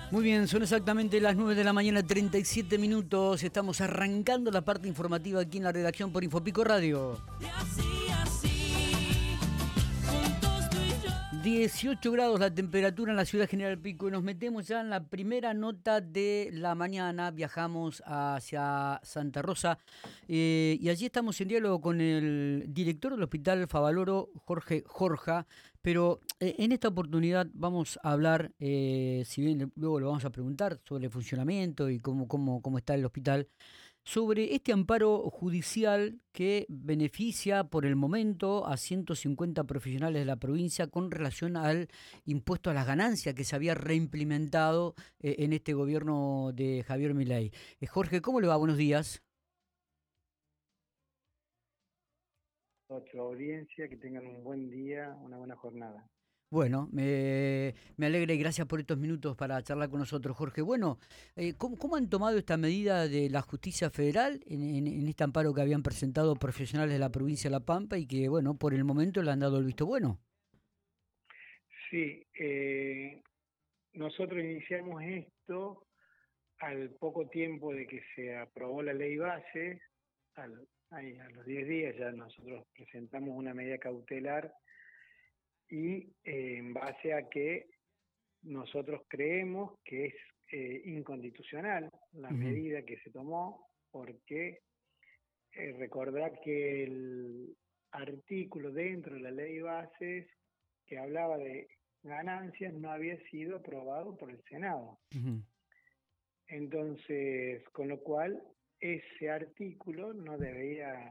Muy bien, son exactamente las 9 de la mañana, 37 minutos. Estamos arrancando la parte informativa aquí en la redacción por Infopico Radio. 18 grados la temperatura en la ciudad General Pico y nos metemos ya en la primera nota de la mañana. Viajamos hacia Santa Rosa y allí estamos en diálogo con el director del Hospital Favaloro, Jorge Jorja, pero en esta oportunidad vamos a hablar, si bien luego lo vamos a preguntar sobre el funcionamiento y cómo está el hospital, sobre este amparo judicial que beneficia por el momento a 150 profesionales de la provincia con relación al impuesto a las ganancias que se había reimplementado en este gobierno de Javier Milei. Jorge, ¿cómo le va? Buenos días. Otra audiencia, que tengan un buen día, una buena jornada. Bueno, me alegra y gracias por estos minutos para charlar con nosotros, Jorge. Bueno, ¿cómo han tomado esta medida de la justicia federal en este amparo que habían presentado profesionales de la provincia de La Pampa y que, bueno, por el momento le han dado el visto bueno? Sí, nosotros iniciamos esto al poco tiempo de que se aprobó la ley base, a los 10 días ya nosotros presentamos una medida cautelar y en base a que nosotros creemos que es inconstitucional la Ujú. medida que se tomó, porque recordar que el artículo dentro de la ley base que hablaba de ganancias no había sido aprobado por el Senado. Ujú. Entonces, con lo cual, ese artículo no debería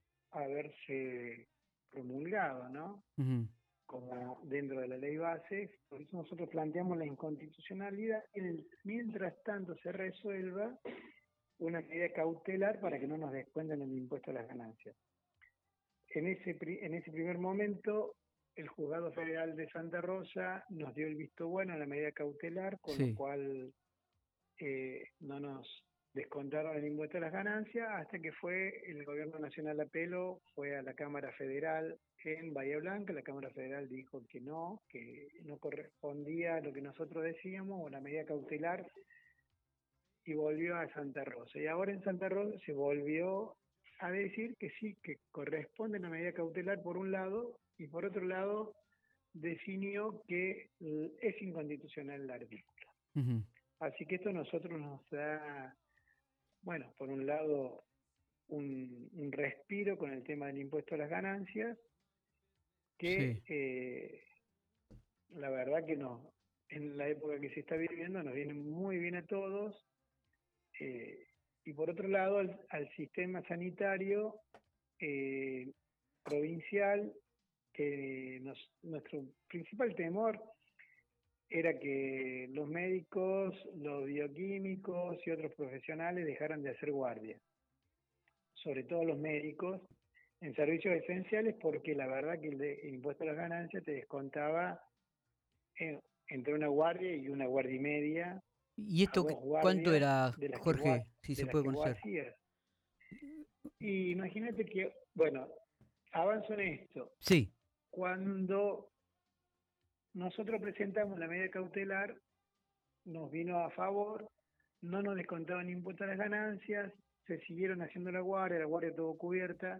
haberse promulgado, ¿no? Ujú. Como dentro de la ley base. Por eso nosotros planteamos la inconstitucionalidad y mientras tanto se resuelva una medida cautelar para que no nos descuenten el impuesto a las ganancias. En ese primer momento, el Juzgado Federal de Santa Rosa nos dio el visto bueno a la medida cautelar, con lo Sí. cual no nos descontaron el impuesto a las ganancias, hasta que fue el Gobierno Nacional apeló, fue a la Cámara Federal en Bahía Blanca. La Cámara Federal dijo que no correspondía a lo que nosotros decíamos, o la medida cautelar, y volvió a Santa Rosa. Y ahora en Santa Rosa se volvió a decir que sí, que corresponde una medida cautelar por un lado, y por otro lado definió que es inconstitucional el artículo. Ujú. Así que esto a nosotros nos da, bueno, por un lado, un respiro con el tema del impuesto a las ganancias, que Sí. la verdad que no, en la época que se está viviendo nos viene muy bien a todos, eh, y por otro lado al sistema sanitario eh, provincial, que nuestro principal temor era que los médicos, los bioquímicos y otros profesionales dejaran de hacer guardia, sobre todo los médicos, en servicios esenciales, porque la verdad que el impuesto a las ganancias te descontaba entre una guardia y una guardia y media, ¿Y a esto dos cuánto guardias era, Jorge, si de se las puede que vos conocer? hacías. Y imagínate que, bueno, avanzo en esto. Sí. Cuando nosotros presentamos la medida cautelar, nos vino a favor, no nos descontaban impuestos a las ganancias, se siguieron haciendo la guardia todo cubierta.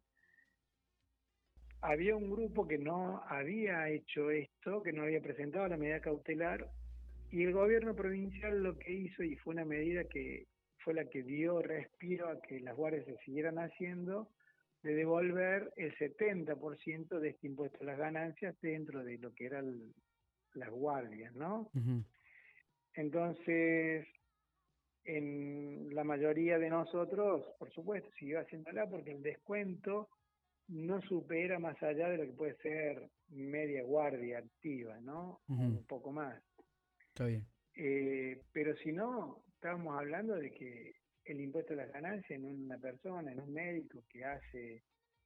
Había un grupo que no había hecho esto, que no había presentado la medida cautelar, y el gobierno provincial lo que hizo, y fue una medida que fue la que dio respiro a que las guardias se siguieran haciendo, de devolver el 70% de este impuesto a las ganancias dentro de lo que eran las guardias, ¿no? Ujú. Entonces, en la mayoría de nosotros, por supuesto, siguió haciéndola porque el descuento no supera más allá de lo que puede ser media guardia activa, ¿no? O Ujú. un poco más. Está bien. Pero si no, estábamos hablando de que el impuesto a las ganancias en una persona, en un médico que hace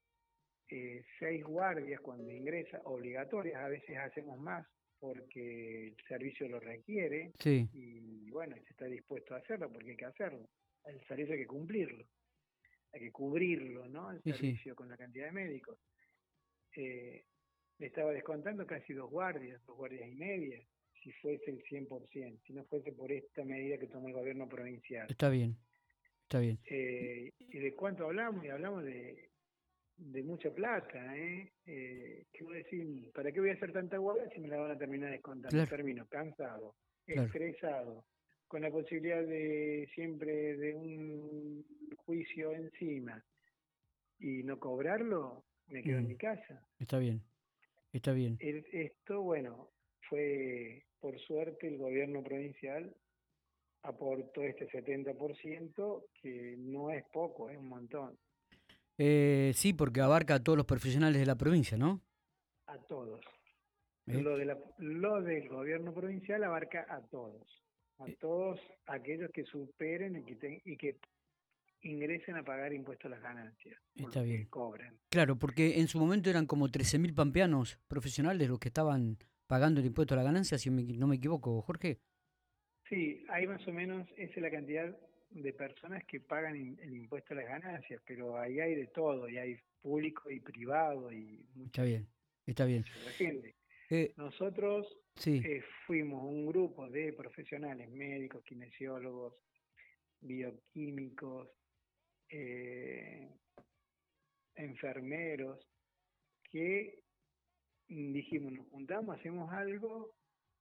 6 guardias cuando ingresa, obligatorias, a veces hacemos más porque el servicio lo requiere, Sí. y bueno, se está dispuesto a hacerlo porque hay que hacerlo. El servicio hay que cumplirlo, hay que cubrirlo, ¿no? El Sí, sí. servicio con la cantidad de médicos. Le estaba descontando casi 2 guardias y media. si fuese el 100%, si no fuese por esta medida que tomó el gobierno provincial. Está bien, está bien. ¿Y de cuánto hablamos? Y hablamos de mucha plata, ¿eh? ¿Qué voy a decir? ¿Para qué voy a hacer tanta huelga si me la van a terminar descontando? Claro, Termino cansado, claro. estresado, con la posibilidad de siempre de un juicio encima y no cobrarlo, me quedo en Mm, mi casa. está bien, está bien. Esto, bueno, fue por suerte el gobierno provincial aportó este 70%, que no es poco, es un montón, Sí, porque abarca a todos los profesionales de la provincia, ¿no? a todos. ¿Eh? Lo del gobierno provincial abarca a Eh, todos aquellos que superen y que ingresen a pagar impuestos a las ganancias, por Está lo que bien. cobran. Claro, porque en su momento eran como 13.000 pampeanos profesionales los que estaban pagando el impuesto a la ganancia, si no me equivoco, Jorge. Sí, hay más o menos, esa es la cantidad de personas que pagan el impuesto a las ganancias, pero ahí hay de todo, y hay público y privado y Está bien, está bien. mucha otra gente. Eh, Nosotros sí, fuimos un grupo de profesionales, médicos, kinesiólogos, bioquímicos, eh, enfermeros, que dijimos, nos juntamos, hacemos algo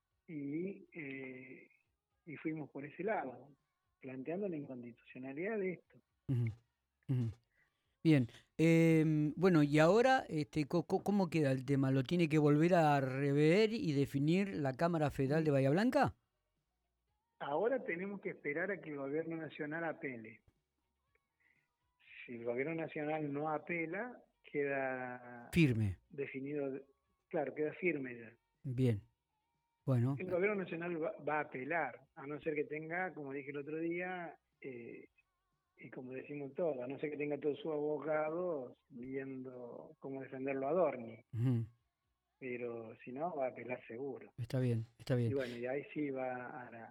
y fuimos por ese lado, planteando la inconstitucionalidad de esto. ujú, ujú. Bien. Bueno, y ahora, ¿cómo queda el tema? ¿Lo tiene que volver a rever y definir la Cámara Federal de Bahía Blanca? Ahora tenemos que esperar a que el gobierno nacional apele. Si el gobierno nacional no apela, queda Firme. definido, claro, queda firme ya. Bien. Bueno, El gobierno nacional va a apelar, a no ser que tenga, como dije el otro día, y como decimos todos, a no ser que tenga todos sus abogados viendo cómo defenderlo a Dorni, ujú, pero si no, va a apelar seguro. está bien, está Y bien. bueno, y ahí sí va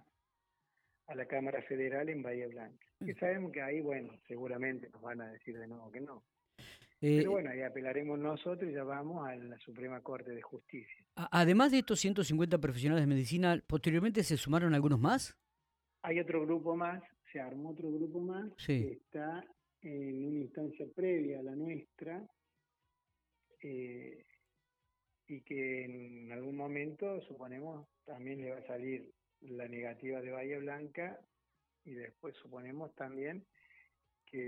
a la Cámara Federal en Bahía Blanca. Que sabemos que ahí, bueno, seguramente nos van a decir de nuevo que no. Pero Eh, bueno, ahí apelaremos nosotros y ya vamos a la Suprema Corte de Justicia. Además de estos 150 profesionales de medicina, ¿posteriormente se sumaron algunos más? Hay otro grupo más, se armó otro grupo más Sí. que está en una instancia previa a la nuestra, eh, y que en algún momento, suponemos, también le va a salir la negativa de Bahía Blanca, y después suponemos también que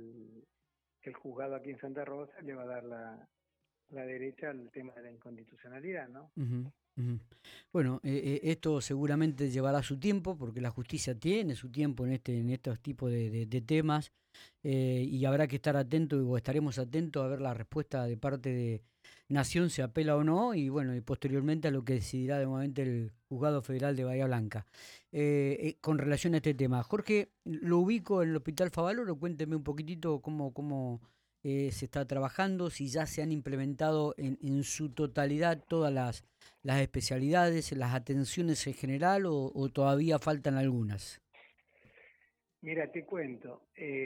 el juzgado aquí en Santa Rosa le va a dar la derecha al tema de la inconstitucionalidad, ¿no? Ujú, ujú. Bueno, esto seguramente llevará su tiempo, porque la justicia tiene su tiempo en estos tipos de temas, y habrá que estar atento o estaremos atentos a ver la respuesta de parte de Nación, si apela o no, y bueno, y posteriormente a lo que decidirá de momento el Juzgado Federal de Bahía Blanca. Con relación a este tema, Jorge, lo ubico en el Hospital Favaloro, cuénteme un poquitito cómo se está trabajando, si ya se han implementado en su totalidad todas las especialidades, las atenciones en general o todavía faltan algunas. Mira, te cuento,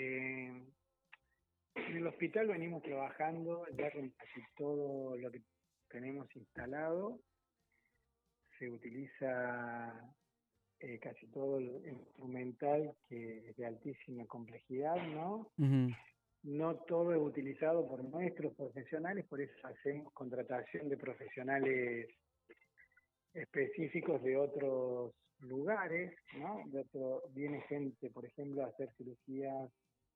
en el hospital venimos trabajando ya con casi todo lo que tenemos instalado. Se utiliza casi todo el instrumental que es de altísima complejidad, ¿no? Ujú, No todo es utilizado por nuestros profesionales, por eso hacemos contratación de profesionales específicos de otros lugares, ¿no? Viene gente, por ejemplo, a hacer cirugías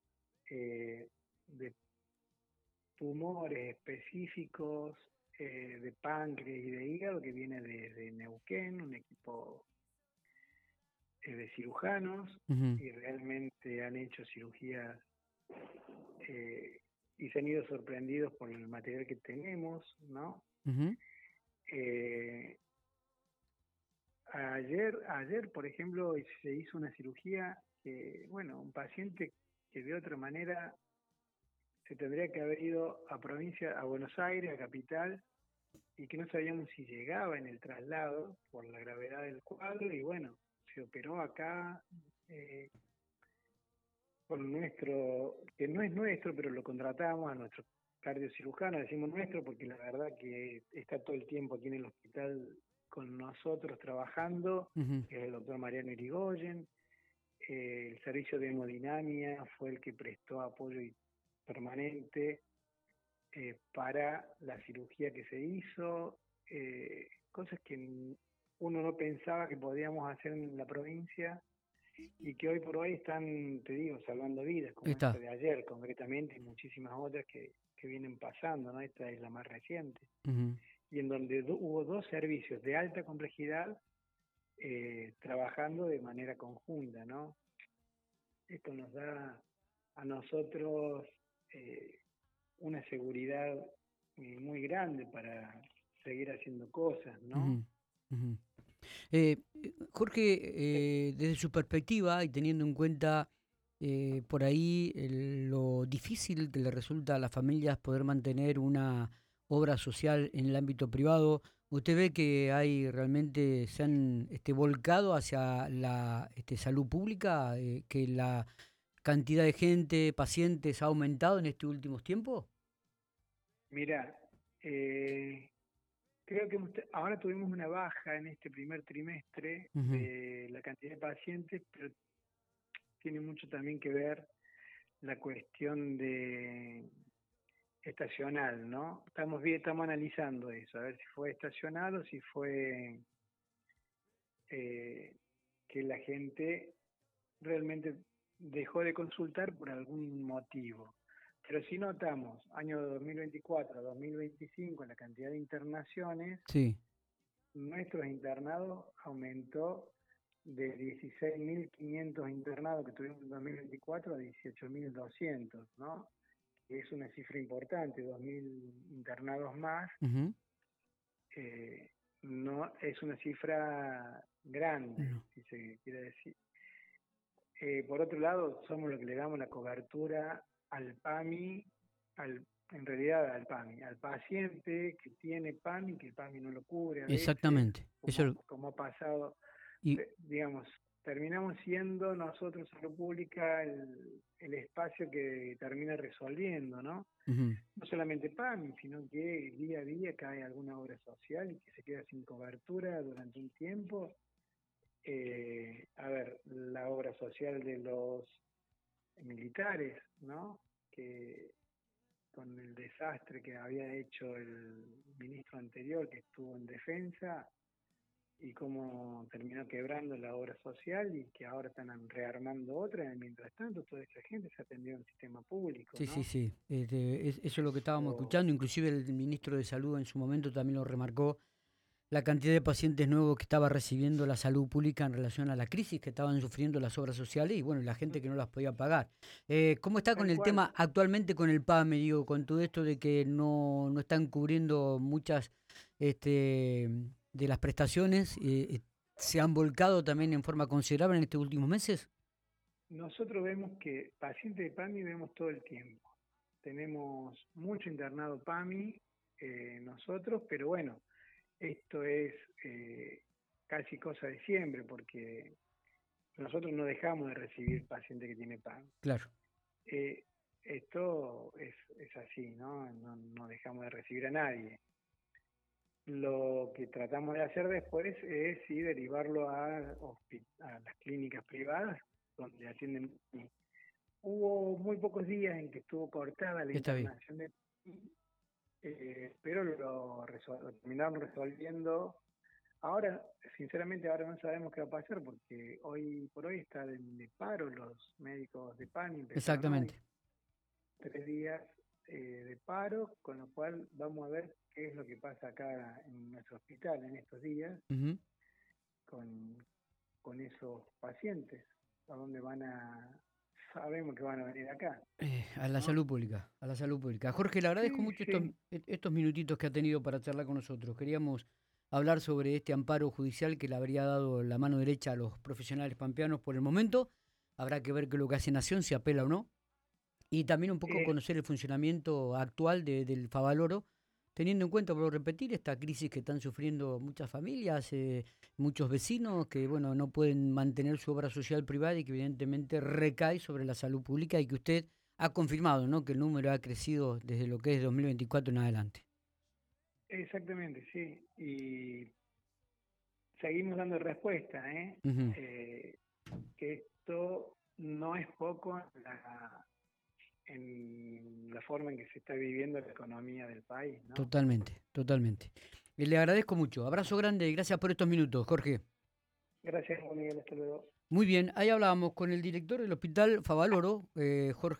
de tumores específicos, de páncreas y de hígado, que viene de Neuquén, un equipo de cirujanos, ujú, y realmente han hecho cirugías eh, y se han ido sorprendidos por el material que tenemos, ¿no? ujú, Eh, ayer, por ejemplo, se hizo una cirugía que, bueno, un paciente que de otra manera se tendría que haber ido a provincia, a Buenos Aires, a capital, y que no sabíamos si llegaba en el traslado por la gravedad del cuadro, y bueno, se operó acá eh, con nuestro, que no es nuestro, pero lo contratamos a nuestro cardiocirujano, decimos nuestro porque la verdad que está todo el tiempo aquí en el hospital con nosotros trabajando, Ujú. que es el doctor Mariano Irigoyen. El servicio de hemodinamia fue el que prestó apoyo permanente para la cirugía que se hizo, cosas que uno no pensaba que podíamos hacer en la provincia y que hoy por hoy están, te digo, salvando vidas, como esta Está. de ayer concretamente, y muchísimas otras que vienen pasando, ¿no? Esta es la más reciente, Ujú. y en donde hubo dos servicios de alta complejidad trabajando de manera conjunta, ¿no? Esto nos da a nosotros eh, una seguridad muy grande para seguir haciendo cosas, ¿no? Ujú. Ujú. Jorge, desde su perspectiva y teniendo en cuenta por ahí lo difícil que le resulta a las familias poder mantener una obra social en el ámbito privado, ¿usted ve que hay realmente se han volcado hacia la salud pública, que la cantidad de gente, pacientes ha aumentado en estos últimos tiempos? Mira, eh, creo que ahora tuvimos una baja en este primer trimestre Ujú. de la cantidad de pacientes, pero tiene mucho también que ver la cuestión de estacional, ¿no? Estamos analizando eso, a ver si fue estacional o si fue eh, que la gente realmente dejó de consultar por algún motivo. Pero si notamos, año 2024 a 2025, la cantidad de internaciones, Sí, nuestros internados aumentó de 16.500 internados que tuvimos en 2024 a 18.200, ¿no? Que es una cifra importante, 2.000 internados más. ujú. eh, no es una cifra grande, No. si se quiere decir. Por otro lado, somos los que le damos la cobertura al PAMI, en realidad al PAMI, al paciente que tiene PAMI, que el PAMI no lo cubre a veces, Exactamente. Eso, como ha pasado, y digamos, terminamos siendo nosotros, salud pública, el espacio que termina resolviendo, ¿no? ujú. No solamente PAMI, sino que día a día cae alguna obra social y que se queda sin cobertura durante un tiempo. A ver, la obra social de los militares, ¿no? Que con el desastre que había hecho el ministro anterior que estuvo en defensa y cómo terminó quebrando la obra social y que ahora están rearmando otra, y mientras tanto toda esa gente se atendió en el sistema público, Sí, sí, ¿no? sí. Eso es lo que estábamos O, escuchando. Inclusive el ministro de Salud en su momento también lo remarcó, la cantidad de pacientes nuevos que estaba recibiendo la salud pública en relación a la crisis que estaban sufriendo las obras sociales y bueno, la gente que no las podía pagar. ¿Cómo está con tal el cual. tema actualmente con el PAME, digo, con todo esto de que no están cubriendo muchas este, de las prestaciones? ¿Se han volcado también en forma considerable en estos últimos meses? Nosotros vemos que pacientes de PAMI vemos todo el tiempo. Tenemos mucho internado PAMI nosotros, pero bueno, esto es casi cosa de siempre, porque nosotros no dejamos de recibir pacientes que tiene PAMI. Claro. Eh, Esto es así, ¿no? No dejamos de recibir a nadie. Lo que tratamos de hacer después es sí, derivarlo a las clínicas privadas, donde atienden. Hubo muy pocos días en que estuvo cortada la Está bien. internación pero lo terminaron resolviendo. Ahora, sinceramente, ahora no sabemos qué va a pasar porque hoy por hoy están de paro los médicos de PANI, empezaron hoy, Exactamente. 3 días de paro, con lo cual vamos a ver qué es lo que pasa acá en nuestro hospital en estos días Ujú. con, con esos pacientes, a dónde sabemos que van a venir acá, A la ¿no? salud pública, a la salud pública. Jorge, le agradezco Sí, mucho sí. estos minutitos que ha tenido para charlar con nosotros. Queríamos hablar sobre este amparo judicial que le habría dado la mano derecha a los profesionales pampeanos por el momento. Habrá que ver qué es lo que hace Nación, si apela o no. Y también un poco Es conocer el funcionamiento actual del Favaloro, teniendo en cuenta, por repetir, esta crisis que están sufriendo muchas familias, muchos vecinos que bueno no pueden mantener su obra social privada y que evidentemente recae sobre la salud pública y que usted ha confirmado, ¿no?, que el número ha crecido desde lo que es 2024 en adelante. Exactamente, sí. Y seguimos dando respuesta, Ujú. que esto no es poco en la forma en que se está viviendo la economía del país, ¿no? Totalmente, totalmente. Le agradezco mucho. Abrazo grande y gracias por estos minutos, Jorge. Gracias, Juan Miguel, hasta luego. Muy bien, ahí hablábamos con el director del Hospital Favaloro, Jorge.